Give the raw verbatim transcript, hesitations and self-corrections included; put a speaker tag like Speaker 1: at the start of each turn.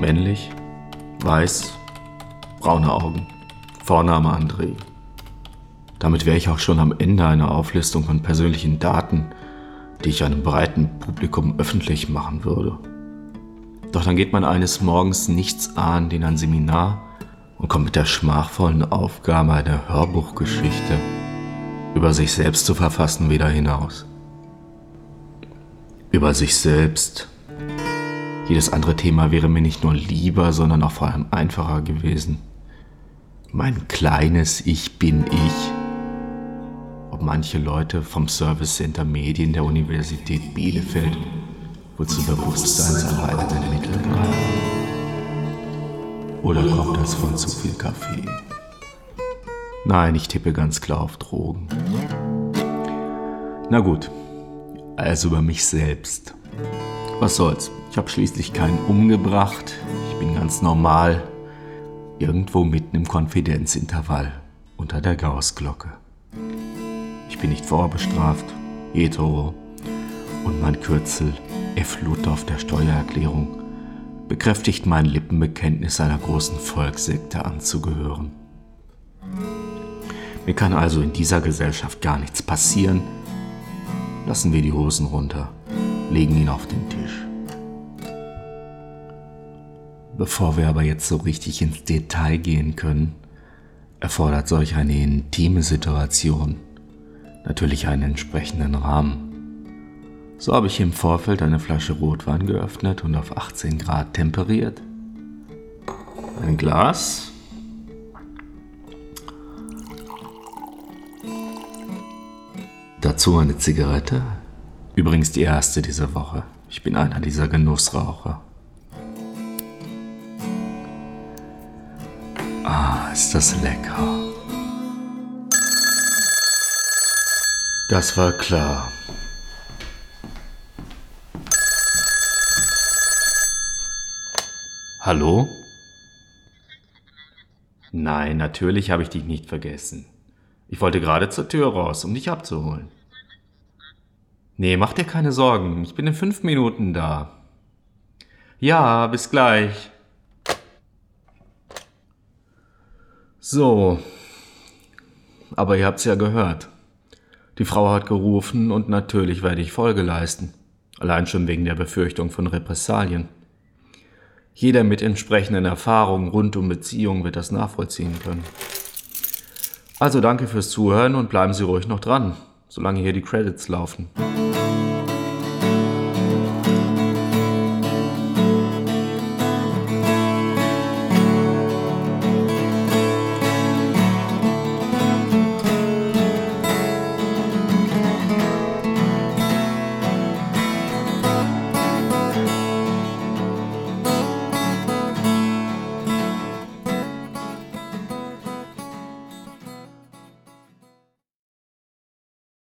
Speaker 1: Männlich, weiß, braune Augen, Vorname André. Damit wäre ich auch schon am Ende einer Auflistung von persönlichen Daten, die ich einem breiten Publikum öffentlich machen würde. Doch dann geht man eines Morgens nichts ahnend in ein Seminar und kommt mit der schmachvollen Aufgabe, eine Hörbuchgeschichte über sich selbst zu verfassen, wieder hinaus. Über sich selbst. Jedes andere Thema wäre mir nicht nur lieber, sondern auch vor allem einfacher gewesen. Mein kleines Ich bin ich. Ob manche Leute vom Service Center Medien der Universität Bielefeld wohl zu bewusstseinserweiternden Mitteln greifen. Oder kommt das von zu viel Kaffee? Nein, ich tippe ganz klar auf Drogen. Na gut, also über mich selbst. Was soll's, ich habe schließlich keinen umgebracht. Ich bin ganz normal, irgendwo mitten im Konfidenzintervall unter der Gaußglocke. Ich bin nicht vorbestraft, hetero und mein Kürzel F. Luther auf der Steuererklärung bekräftigt mein Lippenbekenntnis einer großen Volkssekte anzugehören. Mir kann also in dieser Gesellschaft gar nichts passieren. Lassen wir die Hosen runter, legen ihn auf den Tisch. Bevor wir aber jetzt so richtig ins Detail gehen können, erfordert solch eine intime Situation natürlich einen entsprechenden Rahmen. So habe ich im Vorfeld eine Flasche Rotwein geöffnet und auf achtzehn Grad temperiert. Ein Glas. Dazu eine Zigarette. Übrigens die erste diese Woche. Ich bin einer dieser Genussraucher. Ah, ist das lecker. Das war klar. Hallo? Nein, natürlich habe ich dich nicht vergessen. Ich wollte gerade zur Tür raus, um dich abzuholen. Nee, mach dir keine Sorgen, ich bin in fünf Minuten da. Ja, bis gleich. So, aber ihr habt's ja gehört. Die Frau hat gerufen und natürlich werde ich Folge leisten. Allein schon wegen der Befürchtung von Repressalien. Jeder mit entsprechenden Erfahrungen rund um Beziehungen wird das nachvollziehen können. Also danke fürs Zuhören und bleiben Sie ruhig noch dran, solange hier die Credits laufen.